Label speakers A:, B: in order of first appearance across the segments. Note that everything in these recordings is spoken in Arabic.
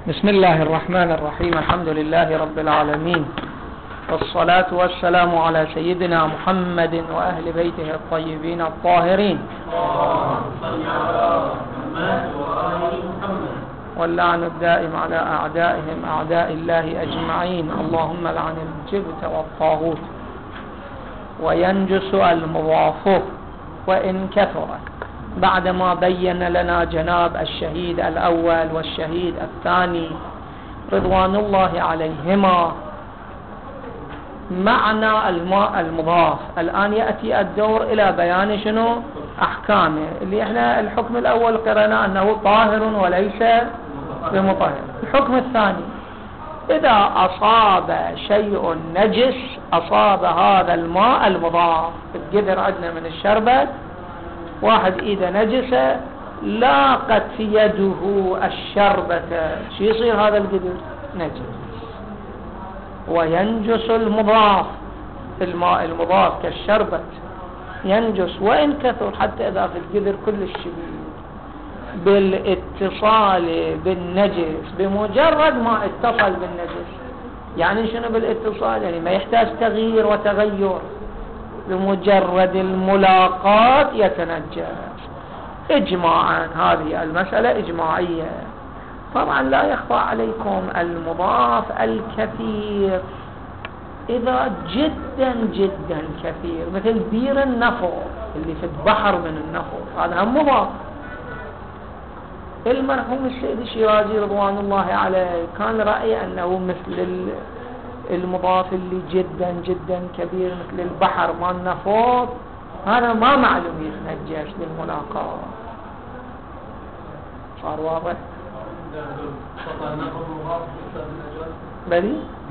A: بسم الله الرحمن الرحيم. الحمد لله رب العالمين، والصلاة والسلام على سيدنا محمد وأهل بيته الطيبين الطاهرين، واللعن الدائم على أعدائهم أعداء الله أجمعين. اللهم لعن الجبت والطاغوت وينجس المضاف وإن كثر. بعدما بين لنا جناب الشهيد الأول والشهيد الثاني رضوان الله عليهما معنى الماء المضاف، الآن يأتي الدور إلى بيان شنو أحكامه، اللي احنا الحكم الأول قرأنا أنه طاهر وليس بمطهر. الحكم الثاني، إذا أصاب شيء نجس أصاب هذا الماء المضاف. القدر عندنا من الشربت، واحد إذا نجسة لاقت يده الشربة، شو يصير هذا القدر؟ نجس. وينجس المضاف، الماء المضاف كالشربة ينجس وإن كثر، حتى إذا في القدر كل الشديد بالاتصال بالنجس، بمجرد ما اتصل بالنجس. يعني شنو بالاتصال؟ يعني ما يحتاج تغيير وتغير، بمجرد الملاقات يتنجس إجماعا. هذه المسألة إجماعية. طبعا لا يخفى عليكم المضاف الكثير إذا جدا جدا كثير، مثل بير النفر اللي في البحر من النفر، هذا هم مضاف. المرحوم السيد الشيرازي رضوان الله عليه كان رأي أنه مثل المضاف اللي جدا جدا كبير مثل البحر ما النفط، هذا ما معلوم يتنجس بالملاقاة. صار واضح؟ بلي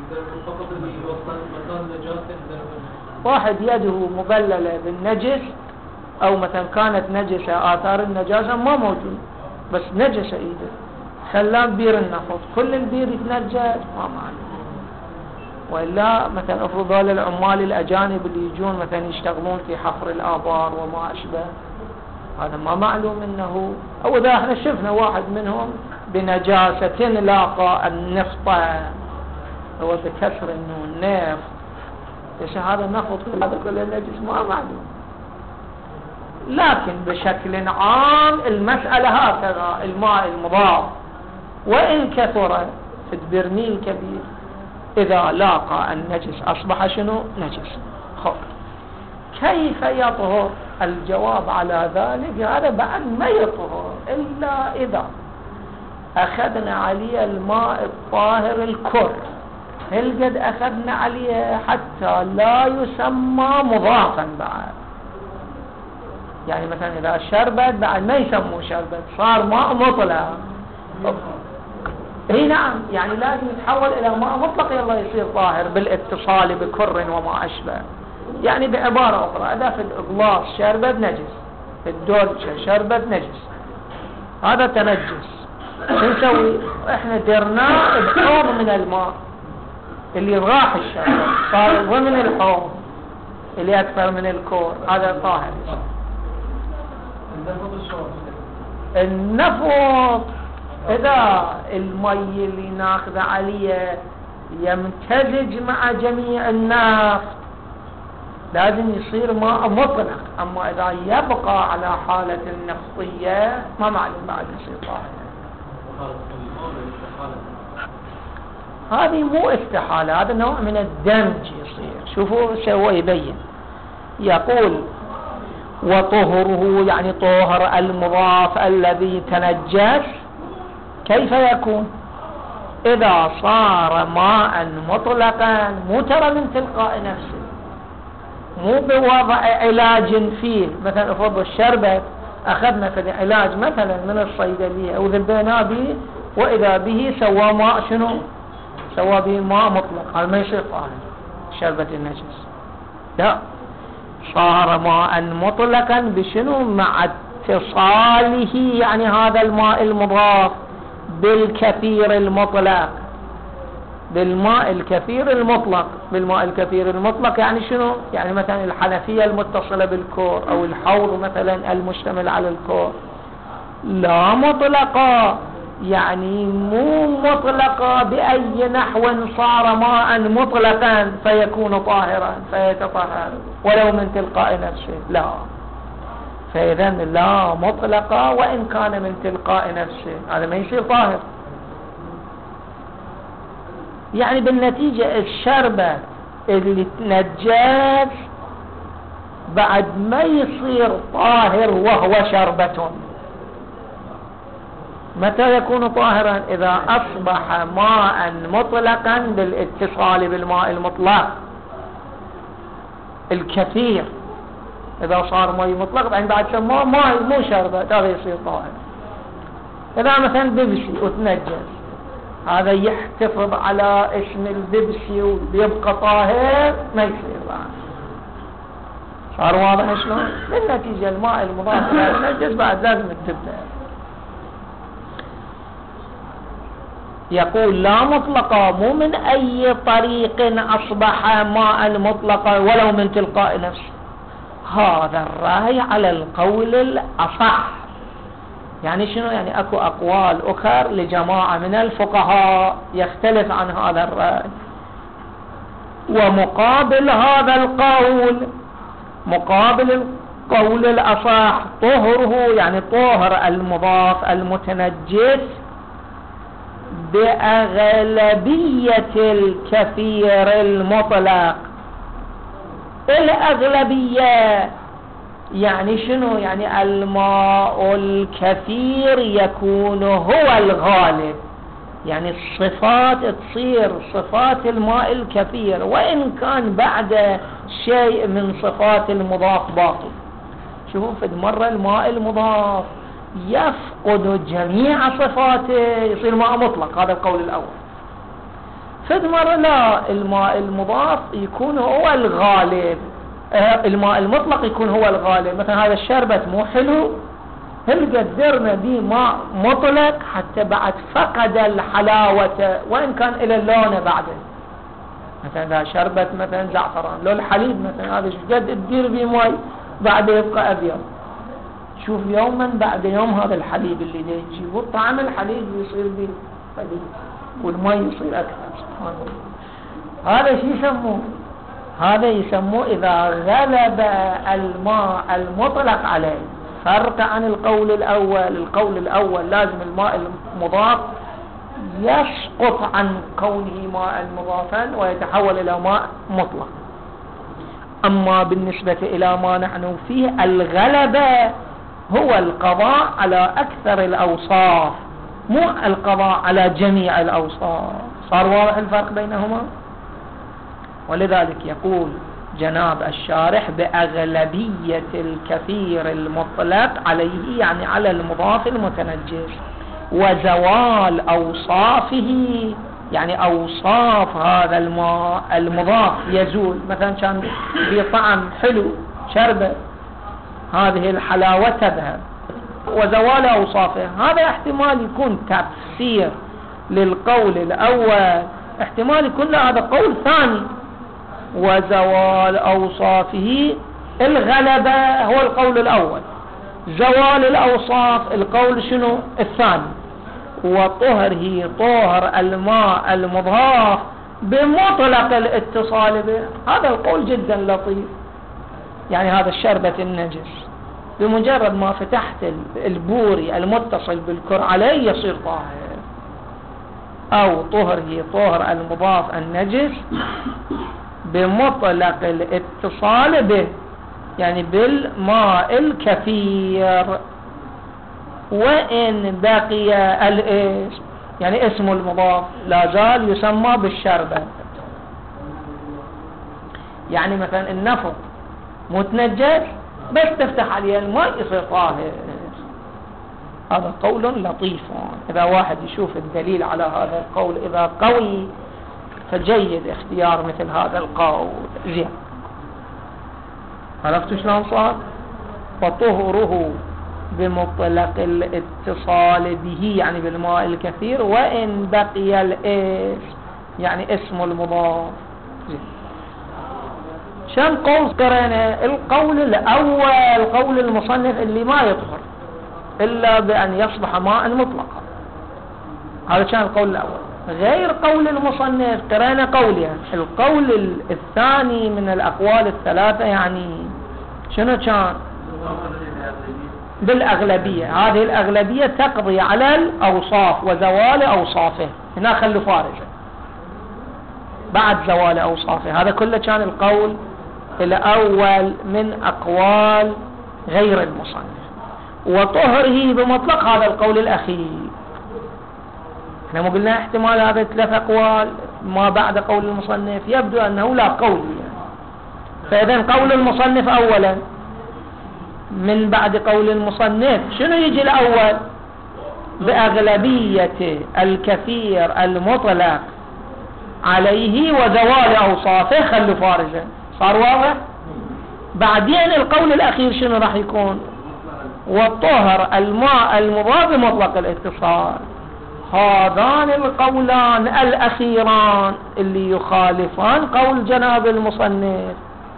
A: واحد يده مبللة بالنجس، أو مثلا كانت نجسة آثار النجاسة ما موجود، بس نجسة إيده خلاه بير النفط، كل البير يتنجس ما معلوم. وإلا مثلا افرض هؤلاء العمال الأجانب اللي يجون مثلا يشتغلون في حفر الآبار وما أشبه، هذا ما معلوم انه، او اذا احنا شفنا واحد منهم بنجاسة لاقى النفط، هو بكسر انه النفط، ايش هذا نفط هذا كله نجس ما معلوم. لكن بشكل عام المسألة هكذا، الماء المضاف وإن كثر في البرميل كبير إذا لاقى النجس أصبح شنو؟ نجس. خب كيف يطهر؟ الجواب على ذلك هذا بعد ما يطهر إلا إذا أخذنا عليه الماء الطاهر الكر. هل قد أخذنا عليه حتى لا يسمى مضافا بعد؟ يعني مثلا إذا شربت بعد ما يسموه شربت، صار ماء مطلق. اي نعم، يعني لازم يتحول الى ماء مطلق يلا يصير طاهر بالاتصال بكر وما اشبه. يعني بعبارة اخرى، اذا في الاغلاص شربت نجس، في الدولشة شربت نجس، هذا تنجس. شو نسوي؟ احنا درناه بحوض من الماء اللي راح الشربت، صار ضمن الحوض اللي اكثر من الكور، هذا طاهر. النفط إذا المي اللي ناخذ عليه يمتزج مع جميع النفط لازم يصير ماء مطلق. أما إذا يبقى على حالة النفطية ما معلوم بعد يصير طاهر. هذه مو استحالة، هذا نوع من الدمج يصير. شوفوا سوى يبين، يقول وطهره يعني طهر المضاف الذي تنجس كيف يكون؟ إذا صار ماء مطلقا، مو ترى من تلقاء نفسه، مو بوضع علاج فيه. مثلا افرض الشربت أخذنا في علاج مثلا من الصيدلية أو ذبينا به وإذا به سوى ماء شنو؟ سوى به ماء مطلق، هذا ما يصير طاهر شربة النجس. لا، صار ماء مطلقا بشنو؟ مع اتصاله يعني هذا الماء المضاف بالكثير المطلق، بالماء الكثير المطلق. بالماء الكثير المطلق يعني شنو؟ يعني مثلا الحنفية المتصلة بالكور أو الحوض مثلا المشتمل على الكور لا مطلقة، يعني مو مطلقة بأي نحو صار ماء مطلقا فيكون طاهرا فيتطهر ولو من تلقاء نفسه، لا. فإذا لا مطلقة وإن كان من تلقاء نفسه، هذا ما يصير طاهر. يعني بالنتيجة الشربة اللي تنجس بعد ما يصير طاهر وهو شربة. متى يكون طاهرا؟ إذا أصبح ماء مطلقا بالاتصال بالماء المطلق الكثير. إذا صار ماء مطلق بعد سموه ماء مو شربة، هذا يصير طاهر. إذا مثلا بيبسي وتنجس، هذا يحتفظ على اسم البيبسي ويبقى طاهر، ما يصير بعد. صار واضح شلون؟ بالنتيجة الماء المضاف إلى النجس بعد لازم تبدأ. يقول لا مطلقة، مو من أي طريق أصبح ماء مطلقا ولو من تلقاء نفسه. هذا الرأي على القول الأصح. يعني شنو؟ يعني أكو أقوال أخر لجماعة من الفقهاء يختلف عن هذا الرأي. ومقابل هذا القول، مقابل القول الأصح، طهره يعني طهر المضاف المتنجس بأغلبية الكثير المطلق. الأغلبية يعني شنو؟ يعني الماء الكثير يكون هو الغالب، يعني الصفات تصير صفات الماء الكثير وإن كان بعد شيء من صفات المضاف باقي. شوفوا في مرة الماء المضاف يفقد جميع صفاته يصير ماء مطلق، هذا القول الأول. في مرة لا، الماء المضاف يكون هو الغالب، الماء المطلق يكون هو الغالب. مثلا هذا الشربت مو حلو، هل قدرنا به ماء مطلق حتى بعد فقد الحلاوة وإن كان إلى اللون بعده. مثلا إذا شربت مثلا زعفران لو الحليب مثلا، هذا قد تدير به ماء بعد يبقى أبيض. شوف يوما بعد يوم هذا الحليب اللي يجي وطعم الحليب يصير به حليب والماء يصير أكثر. سبحان الله. هذا شو يسموه؟ هذا يسموه إذا غلب الماء المطلق عليه. فرق عن القول الأول. القول الأول لازم الماء المضاف يسقط عن كونه ماء مضافا ويتحول إلى ماء مطلق. أما بالنسبة إلى ما نحن فيه، الغلبة هو القضاء على أكثر الأوصاف، مو القضاء على جميع الأوصاف. صار واضح الفرق بينهما؟ ولذلك يقول جناب الشارح بأغلبية الكثير المطلق عليه، يعني على المضاف المتنجس، وزوال أوصافه، يعني أوصاف هذا الماء المضاف يزول. مثلا كان بطعم حلو شربة، هذه الحلاوة تذهب، وزوال أوصافه. هذا احتمال يكون تفسير للقول الأول، احتمال يكون هذا قول ثاني. وزوال أوصافه الغلبة هو القول الأول، زوال الأوصاف القول شنو؟ الثاني. وطهره طهر الماء المضاف بمطلق الاتصال به، هذا القول جدا لطيف. يعني هذا الشربة النجس بمجرد ما فتحت البوري المتصل بالكر عليه يصير طاهر. أو طهره طهر المضاف النجس بمطلق الاتصال به، يعني بالماء الكثير، وإن بقي الاسم، يعني اسم المضاف لا زال يسمى بالشربة. يعني مثلا النفط متنجس بس تفتح عليه الماء يصير طاهر. هذا قول لطيف. إذا واحد يشوف الدليل على هذا القول إذا قوي فجيد اختيار مثل هذا القول زين. عرفتوا شلون صار؟ وطهره بمطلق الاتصال به، يعني بالماء الكثير، وإن بقي الاسم، يعني اسم المضاف. زين. شن قول قرأنا؟ القول الأول قول المصنف اللي ما يطهر إلا بأن يصبح ماء مطلقا. هذا كان القول الأول. غير قول المصنف قرأنا قولها. القول الثاني من الأقوال الثلاثة يعني شنو كان؟ بالأغلبية. هذه الأغلبية تقضي على الأوصاف وزوال أوصافه. هنا خلوا فارجة بعد زوال أوصافه. هذا كله كان القول الأول من أقوال غير المصنف. وطهره بمطلق هذا القول الأخير. احنا ما قلنا احتمال هذا 3 أقوال ما بعد قول المصنف، يبدو أنه لا قول يعني. فإذا قول المصنف أولا من بعد قول المصنف شنو يجي الأول؟ بأغلبية الكثير المطلق عليه وزوال أوصافه خلوا فارجا. صار واضح؟ بعدين القول الأخير شنو راح يكون؟ والطهر الماء المضاف بمطلق الاتصال. هذان القولان الأخيران اللي يخالفان قول جناب المصنف،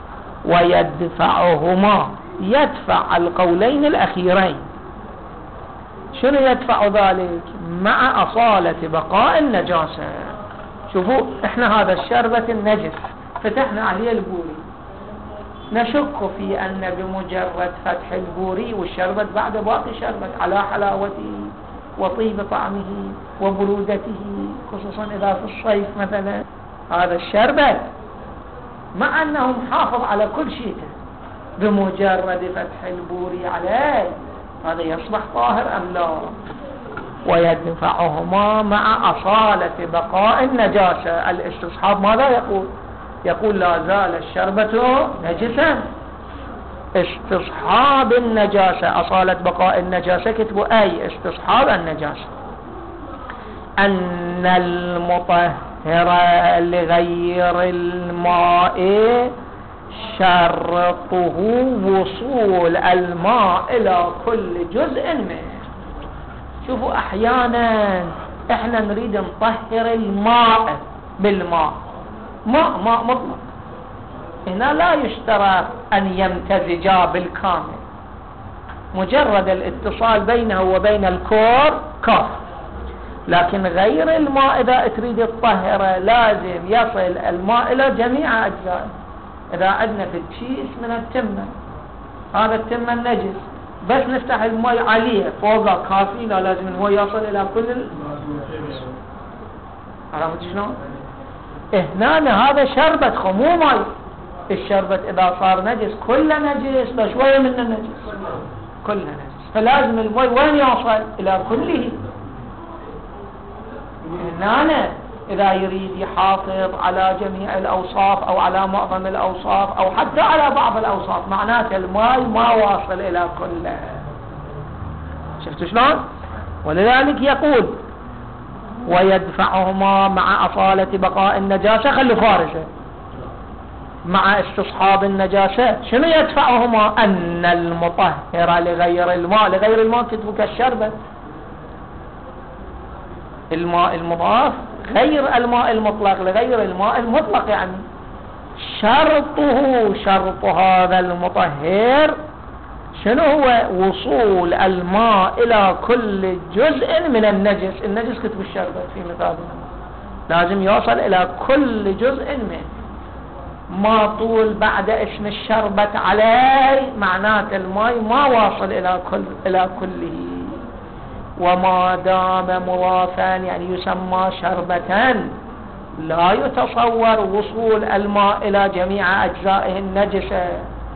A: ويدفعهما، يدفع القولين الأخيرين. شنو يدفع ذلك؟ مع أصالة بقاء النجاسة. شوفوا احنا هذا الشربة النجس فتحنا عليه البوري، نشك في أن بمجرد فتح البوري والشربة بعد باقي شربة على حلاوته وطيب طعمه وبرودته، خصوصا إذا في الصيف مثلا، هذا الشربة مع أنه محافظ على كل شيء بمجرد فتح البوري عليه هذا يصبح طاهر أم لا؟ ويدفعهما مع أصالة بقاء النجاسة. الاستصحاب ماذا يقول؟ يقول لا زال الشربة نجسا. استصحاب النجاسة، أصالة بقاء النجاسة كتبوا أي استصحاب النجاسة. أن المطهر لغير الماء شرطه وصول الماء إلى كل جزء منه. شوفوا أحيانا احنا نريد نطهر الماء بالماء، ماء مطلق، هنا لا يشترط أن يمتزجا بالكامل، مجرد الاتصال بينه وبين الكور كاف. لكن غير الماء إذا تريد تطهره لازم يصل الماء إلى جميع أجزائه. إذا عندنا في الكيس من التمة، هذا التمة النجس، بس نفتح الماء عليه فوقه كافي؟ لا، لازم الماء يصل إلى كل عرفت شلون؟ هنا هذا شربت مو ماء. الشربت إذا صار نجس كله نجس، لا شوية منه نجس، كله نجس، فلازم الماء وين يوصل؟ إلى كله. هنا إذا يريد يحافظ على جميع الأوصاف أو على معظم الأوصاف أو حتى على بعض الأوصاف، معناته الماء ما واصل إلى كله. شفتوا شلون؟ ولذلك يقول ويدفعهما مع أصالة بقاء النجاسة، خلوا فارجة مع استصحاب النجاسة. شنو يدفعهما؟ أن المطهر لغير الماء، لغير الماء كتبوا كالشربة، الماء المضاف غير الماء المطلق، لغير الماء المطلق، يعني شرط هذا المطهر شنو هو؟ وصول الماء إلى كل جزء من النجس. النجس كتب الشربة في مثالنا لازم يوصل إلى كل جزء منه. ما طول بعد اسم الشربة عليه معناته الماء ما واصل إلى كله. وما دام مضافا يعني يسمى شربة، لا يتصور وصول الماء إلى جميع أجزائه النجسة.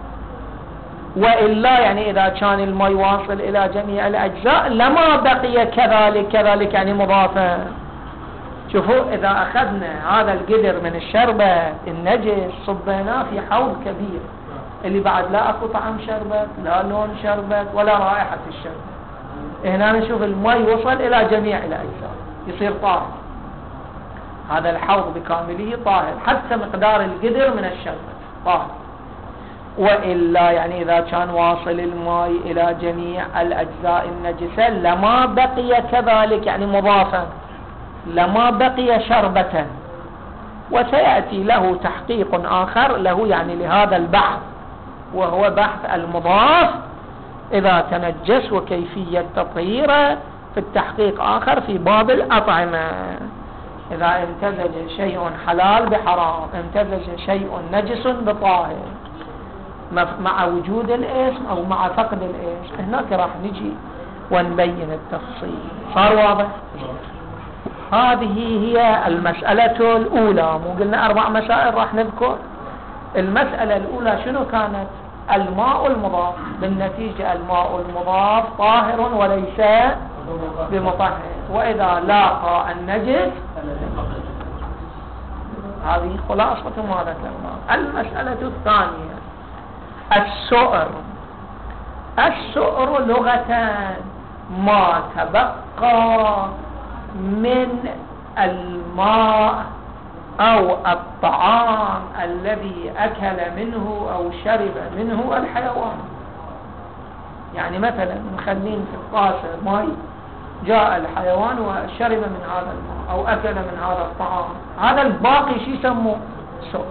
A: وإلا يعني إذا كان الماء واصل إلى جميع الأجزاء لما بقي كذلك يعني مضافا. شوفوا إذا أخذنا هذا القدر من الشربة النجس صبيناه في حوض كبير اللي بعد لا أكو طعم شربت، لا لون شربت، ولا رائحة الشربت، هنا نشوف الماء وصل إلى جميع الأجزاء، يصير طاهر. هذا الحوض بكامله طاهر حتى مقدار القدر من الشربة طاهر. وإلا يعني إذا كان واصل الماء إلى جميع الأجزاء النجسة لما بقي كذلك يعني مضافا، لما بقي شربة. وسيأتي له تحقيق آخر له يعني لهذا البحث، وهو بحث المضاف إذا تنجس وكيفية تطهيره في التحقيق آخر في باب الأطعمة. إذا امتزج شيء حلال بحرام، امتزج شيء نجس بطاهر، مع وجود الاسم أو مع فقد الاسم، هناك راح نجي ونبين التفصيل. صار واضح؟ هذه هي المسألة الأولى. مو قلنا 4 مسائل راح نذكر؟ المسألة الأولى شنو كانت؟ الماء المضاف. بالنتيجة الماء المضاف طاهر وليس بمطهر، وإذا لاقى النجس. هذه خلاصة ما ذكرنا. المسألة الثانية السؤر. السؤر لغة ما تبقى من الماء أو الطعام الذي أكل منه أو شرب منه الحيوان. يعني مثلا نخلين في الطاسة ماء، جاء الحيوان وشرب من هذا الماء أو أكل من هذا الطعام، هذا الباقي شو يسموه؟ سؤر.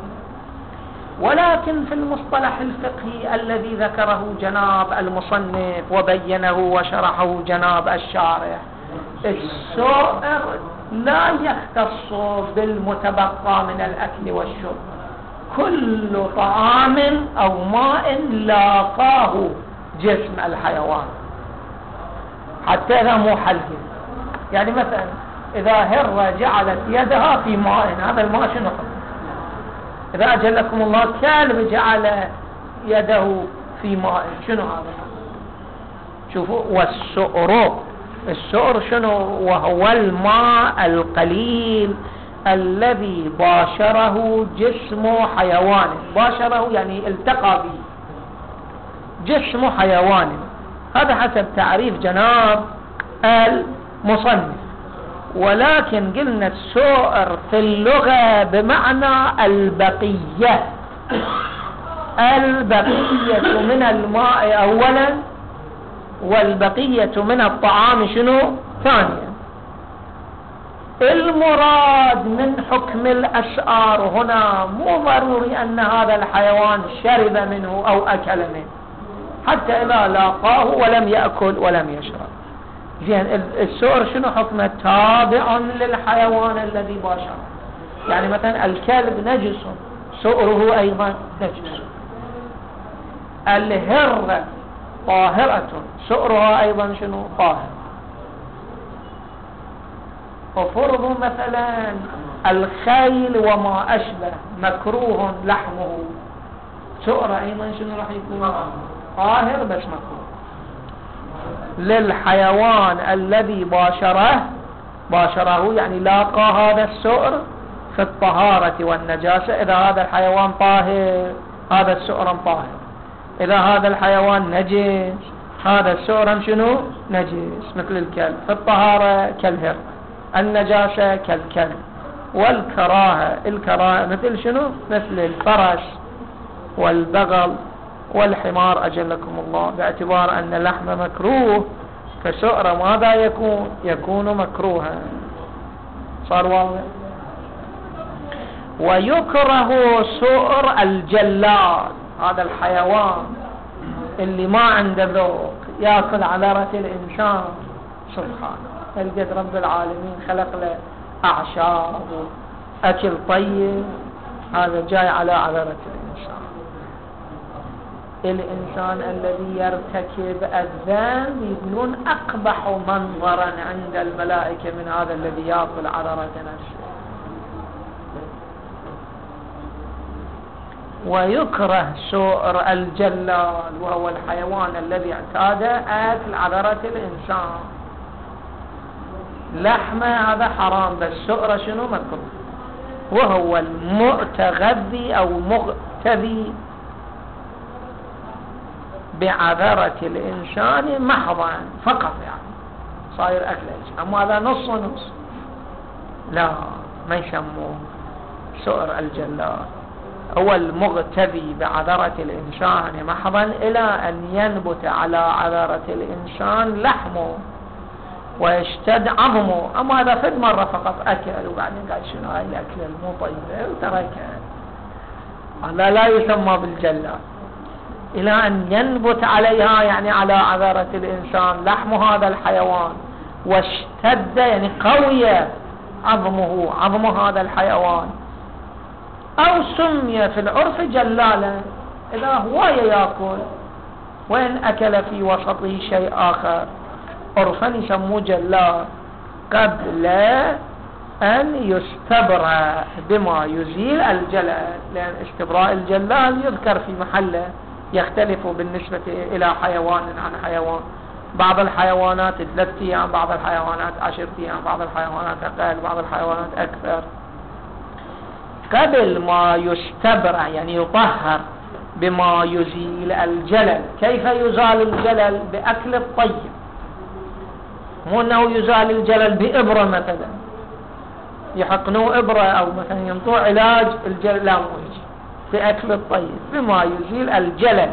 A: ولكن في المصطلح الفقهي الذي ذكره جناب المصنف وبينه وشرحه جناب الشارح، السؤر لا يختص بالمتبقى من الأكل والشرب، كل طعام أو ماء لاقاه جسم الحيوان، حتى إذا مو حلق. يعني مثلا إذا هرة جعلت يدها في ماء، هذا الماء شنو؟ إذا أجلكم الله كلب جعل يده في ماء، شنو هذا؟ شوفوا. والسؤر، السؤر شنو؟ وهو الماء القليل الذي باشره جسم حيوان. باشره يعني التقى به جسم حيوان، هذا حسب تعريف جناب المصنف. ولكن قلنا السؤر في اللغة بمعنى البقية، البقية من الماء أولا، والبقية من الطعام شنو؟ ثانيا. المراد من حكم الأسعار هنا مو ضروري أن هذا الحيوان شرب منه أو أكل منه، حتى إذا لاقاه ولم يأكل ولم يشرب. زين، السؤر شنو حكمه؟ تابع للحيوان الذي باشره. يعني مثلا الكلب نجس، سؤره أيضا نجس. الهرة طاهرة، سؤرها أيضا شنو؟ طاهر. وفرض مثلا الخيل وما أشبه مكروه لحمه، سؤر أيضا شنو راح يكون؟ طاهر بس مكروه. للحيوان الذي باشره يعني لاقى هذا السؤر في الطهارة والنجاسة. إذا هذا الحيوان طاهر هذا السؤر طاهر، إذا هذا الحيوان نجس هذا السؤر شنو؟ نجس. مثل الكلب في الطهارة كالهر، النجاسة كالكلب. والكراهة، الكراهة مثل شنو؟ مثل الفرس والبغل والحمار أجلكم الله، باعتبار أن اللحم مكروه فسؤر ماذا يكون مكروها. صار واضح؟ ويكره سؤر الجلاد، هذا الحيوان اللي ما عنده ذوق يأكل على رأس الإنسان. سبحانه، القد رب العالمين خلق له أعشاب وأكل طيب، هذا جاي على رأس الإنسان. الإنسان الذي يرتكب الذنب يقولون أقبح منظرا عند الملائكة من هذا الذي يأكل على رأس نفسه. ويكره سؤر الجلال، وهو الحيوان الذي اعتاد أكل عذرة الإنسان. لحمه هذا حرام، بس سؤر شنو؟ مكروه. وهو المتغذي أو مغتذي بعذرة الإنسان محضا فقط، يعني صاير أكل. أما هذا نص ونص لا، ما يسموه سؤر الجلال. هو المغتذي بعذرة الإنسان محضا إلى أن ينبت على عذرة الإنسان لحمه ويشتد عظمه. أما هذا في مرة فقط أكل وبعدين قال شنو هاي الأكل المو طيبة وتركه، هذا لا يسمى بالجلال. إلى أن ينبت عليها، يعني على عذرة الإنسان، لحم هذا الحيوان واشتد يعني قوي عظمه، عظم هذا الحيوان، أو سمي في العرف جلالا، إذا هواية يأكل وإن أكل في وسطه شيء آخر عرفا يسموه جلال، قبل أن يستبرأ بما يزيل الجلال، لأن استبراء الجلال يذكر في محله، يختلف بالنسبة إلى حيوان عن حيوان، بعض الحيوانات 3 أيام، بعض الحيوانات 10 أيام، بعض الحيوانات أقل، بعض الحيوانات أكثر. قبل ما يستبرأ يعني يطهر بما يزيل الجلل. كيف يزال الجلل؟ بأكل الطيب، مو أنه يزال الجلل بإبرة مثلا يحقنوا إبرة أو مثلا ينطوا علاج الجلل، لا، مو يجي بأكل الطيب بما يزيل الجلل.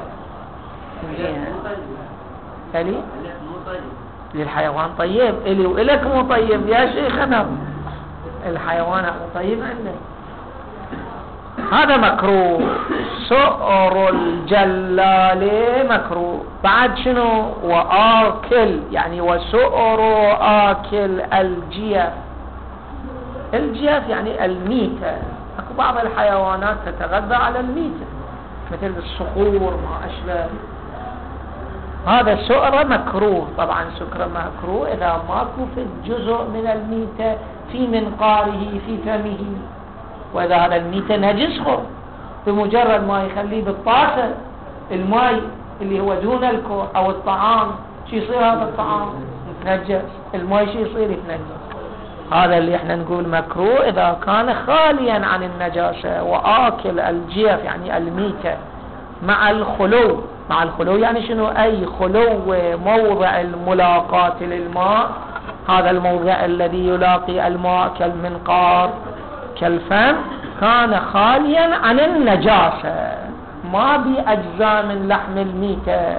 A: إلي للحيوان طيب، إلي وإلك مو طيب يا شيخنا، الحيوان طيب عندك، هذا مكروه. سؤر الجلال مكروه. بعد شنو؟ وآكل يعني وسؤر آكل الجيف. الجيف يعني الميتة، اكو بعض الحيوانات تتغذى على الميتة مثل الصخور ما أشبه، هذا سؤر مكروه. طبعا سكر مكروه إذا ماكو في جزء من الميتة في منقاره في فمه، وإذا هذا الميتة نجس خور، بمجرد ما يخليه بالطاسة الماء اللي هو دون الكوع أو الطعام، شو يصير هذا الطعام؟ يتنجس، الماء شو يصير؟ يتنجس. هذا اللي احنا نقول مكروه إذا كان خاليا عن النجاسة. وآكل الجيف يعني الميتة مع الخلو. مع الخلو يعني شنو؟ أي خلو موضع الملاقاة للماء، هذا الموضع الذي يلاقي الماء كالمنقار كالفم كان خاليا عن النجاسة، ما بأجزاء من لحم الميتة،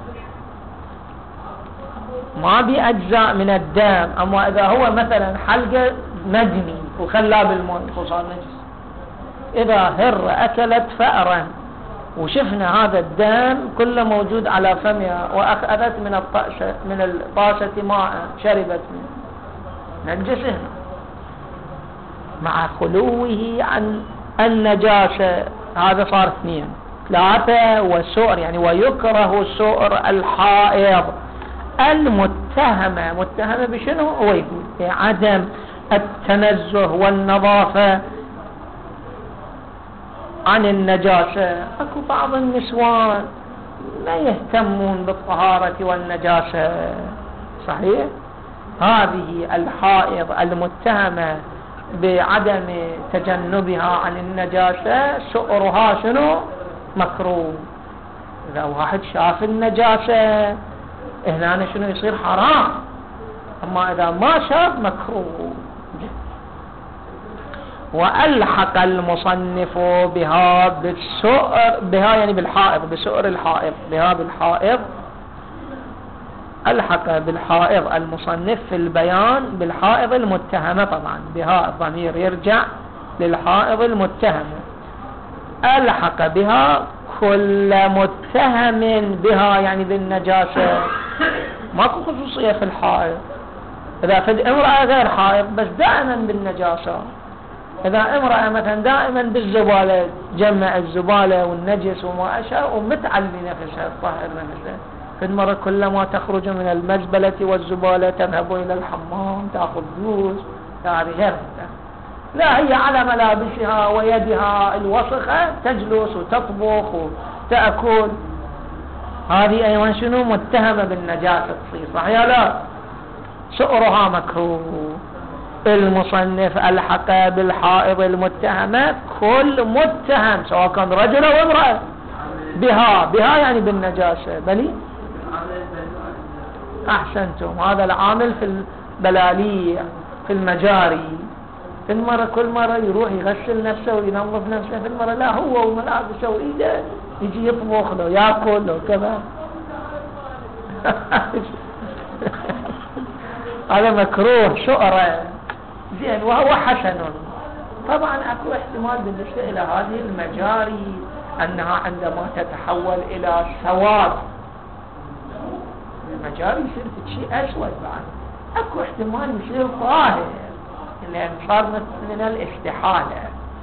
A: ما بأجزاء من الدم. أما إذا هو مثلا حلقة مدني وخلاه بالماء وصار نجس، إذا هر أكلت فأرا وشفنا هذا الدم كله موجود على فمها وأخذت من الطاسة ماء شربت منه، نجس هنا مع خلوه عن النجاسة. هذا صار 2. 3 وسؤر يعني ويكره سؤر الحائض المتهمة. متهمة بشنو؟ هو يقول بعدم التنزه والنظافة عن النجاسة. اكو بعض النسوان لا يهتمون بالطهارة والنجاسة، صحيح؟ هذه الحائض المتهمة بعدم تجنبها عن النجاسة سؤرها شنو؟ مكروه. إذا واحد شاف النجاسة هنا شنو يصير؟ حرام. أما إذا ما شاف مكروه. وألحق المصنف بها بالسؤر، بها يعني بالحائض، بسؤر الحائض، بها بالحائض. ألحق بالحائض المصنف في البيان بالحائض المتهمة، طبعا بها الضمير يرجع للحائض المتهمة. ألحق بها كل متهم بها يعني بالنجاسة، ماكو خصوصية في الحائض. إذا في امرأة غير حائض بس دائما بالنجاسة، إذا امرأة مثلا دائما بالزبالة، جمع الزبالة والنجس وما أشاء ومتعلي نفسها الطاهر نفسها، في المرة كلما تخرج من المزبلة والزبالة تذهب إلى الحمام تأخذ جوز، هذه غير. لا، هي على ملابسها ويدها الوسخة تجلس وتطبخ وتأكل، هذه أيضا شنو؟ متهمة بالنجاسة تصير، صحيح؟ لا، سؤرها مكروه. المصنف ألحق بالحائض المتهمة كل متهم سواء كان رجل أو امرأة بها يعني بالنجاسة. بلي أحسنتم، هذا العامل في البلاليع في المجاري، في المرة كل مرة يروح يغسل نفسه وينظف نفسه في المرة، لا، هو وملابسه وإيده يجي يطبخ له يأكل له كذا. هذا مكروه سؤره زين وهو حسن. طبعا اكو احتمال بالنسبة الى هذه المجاري انها عندما تتحول الى سواد، المجاري يصير شيء اسود بعد، اكو احتمال يصير طاهر، لان صار من الاستحالة،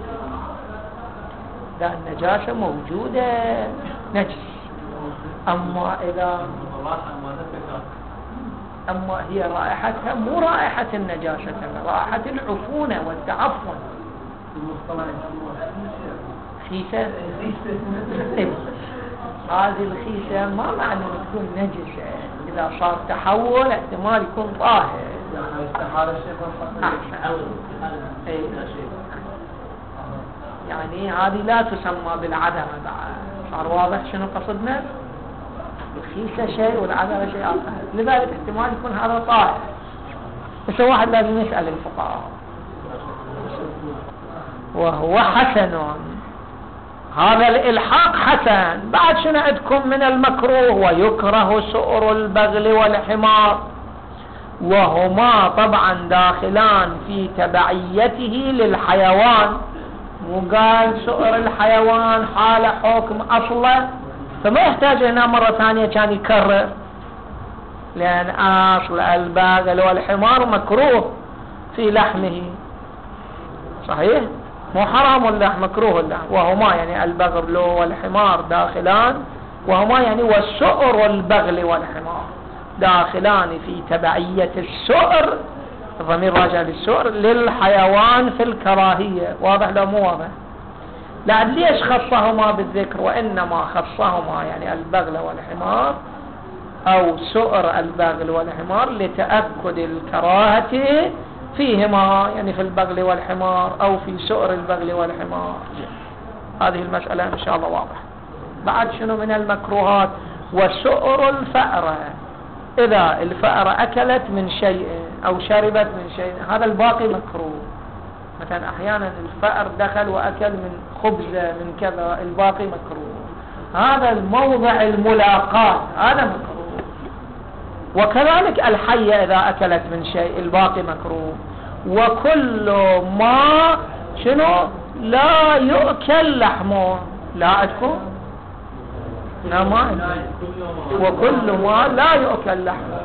A: اذا النجاسة موجودة نجس. اما هي رائحتها مو رائحة النجاسة، رائحة العفونة والتعفن. خيسة هذه الخيسة ما معنى تكون نجسة، إذا صار تحول احتمال يكون طاهر. يعني هذه لا تسمى بالعذرة بعد. صار واضح شنو قصدنا؟ الخيسة شيء والعذرة شيء آخر، لذلك احتمال يكون هذا طاهر. بس واحد لازم يسأل الفقهاء. وهو حسن، هذا الإلحاق حسن. بعد شنو عندكم من المكروه؟ ويكره سؤر البغل والحمار، وهما طبعا داخلان في تبعيته للحيوان. وقال سؤر الحيوان حال حكم أصله، فما يحتاج هنا مرة ثانية كان يكرر، لأن أصل البغل والحمار مكروه في لحمه. صحيح؟ مو حرام اللحم، مكروه اللحم. وهما يعني البغل والحمار داخلان، وهما يعني والسؤر البغل والحمار داخلان في تبعية السؤر، الضمير راجع للسؤر، للحيوان في الكراهية. واضح لو مو واضح؟ لعد ليش خصهما بالذكر؟ وإنما خصهما يعني البغل والحمار أو سؤر البغل والحمار لتأكد الكراهة فيهما، يعني في البغل والحمار أو في سؤر البغل والحمار. هذه المسألة إن شاء الله واضح. بعد شنو من المكروهات؟ وسؤر الفأرة، إذا الفأرة أكلت من شيء أو شربت من شيء، هذا الباقي مكروه. مثلا أحيانا الفأر دخل وأكل من خبزة من كذا، الباقي مكروه. هذا الموضع الملاقات هذا مكروه. وكذلك الحية إذا أكلت من شيء الباقي مكروه. وكل ما شنو لا يؤكل لحمه، لا عندكم؟ نعم. وكل ما لا يؤكل لحمه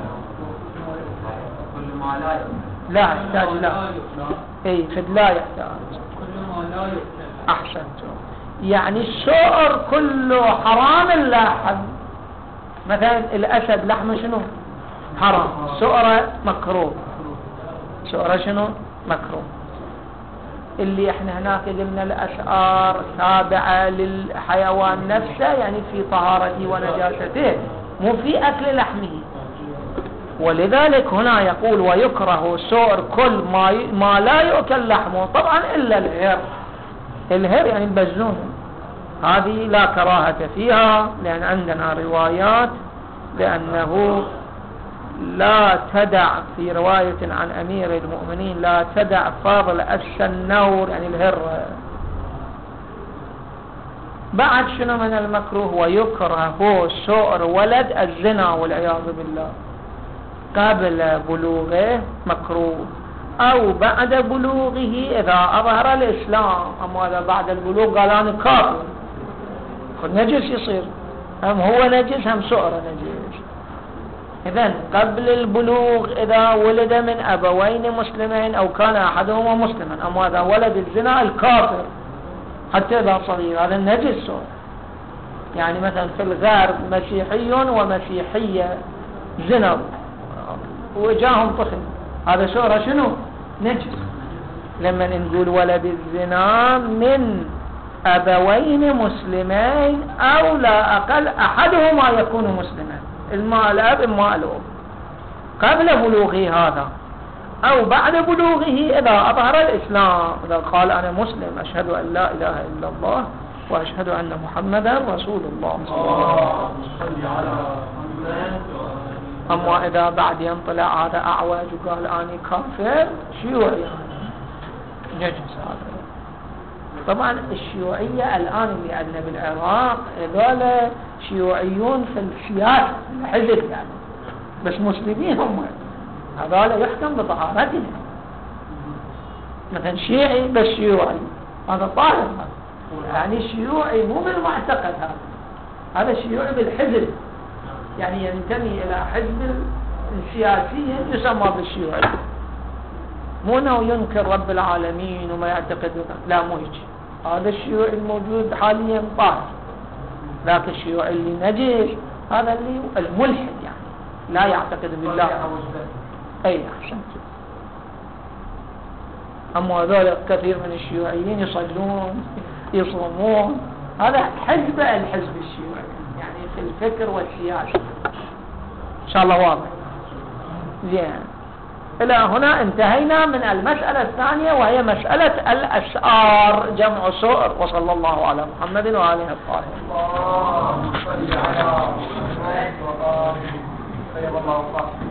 A: لا يحتاج، لا اي فد لا يحتاج. احسنت. يعني السؤر كله حرام اللحم. مثلا الاسد لحمه شنو حرام، سؤره مكروه. سؤره شنو مكروه. اللي احنا هناك قلنا الاشعار تابعة للحيوان نفسه، يعني في طهارته ونجاسته، مو في اكل لحمه. ولذلك هنا يقول ويكره سؤر كل ما لا يؤكل لحمه، طبعا الا الهر. الهر يعني البزون، هذه لا كراهة فيها، لان عندنا روايات لانه لا تدع، في رواية عن أمير المؤمنين لا تدع فاضل السنور يعني الهر. بعد شنو من المكروه؟ ويكره سؤر ولد الزنا والعياذ بالله، قبل بلوغه مكروه، أو بعد بلوغه إذا أظهر الإسلام. أما إذا بعد البلوغ قال أنا كافر، نجس يصير، هم هو نجس هم سؤر نجس. إذن قبل البلوغ إذا ولد من أبوين مسلمين أو كان أحدهما مسلما. أما إذا ولد الزنا الكافر حتى إذا صغير هذا النجس. يعني مثلا في الغرب مسيحي ومسيحية زنا وجاهم طفل، هذا سورة شنو نجس. لما نقول ولد الزنا من أبوين مسلمين أو لا أقل أحدهما يكون مسلما، إما الأب إما الأم، قبل بلوغه هذا أو بعد بلوغه إذا أظهر الإسلام، إذا قال أنا مسلم أشهد أن لا إله إلا الله وأشهد أن محمدا رسول الله. أما إذا بعد ينطلع هذا أعوج وقال أنا كافر شيوعي نجس. هذا طبعا الشيوعية الآن اللي عندنا بالعراق هذول شيوعيون في السياسة الحزب يعني، بس مسلمين هم، هذول يحكم بطهارتهم. مثلا شيعي بس شيوعي هذا طاهر، يعني شيوعي مو بالمعتقد، هذا شيوعي بالحزب، يعني ينتمي إلى حزب سياسيا يسمى بالشيوعي. مو انه ينكر رب العالمين وما يعتقد، لا مو هيك. هذا الشيوعي الموجود حاليا طاهر، لكن الشيوعي اللي نجس هذا اللي الملحد يعني لا يعتقد بالله. اي احسنت. اما هذول كثير من الشيوعيين يصلون يصومون، هذا حزب الحزب الشيوعي يعني في الفكر والسياسة. ان شاء الله واضح. زين، الى هنا انتهينا من المسألة الثانية، وهي مسألة الأسعار، جمع سؤر. وصلى الله على محمد وآله الطاهرين.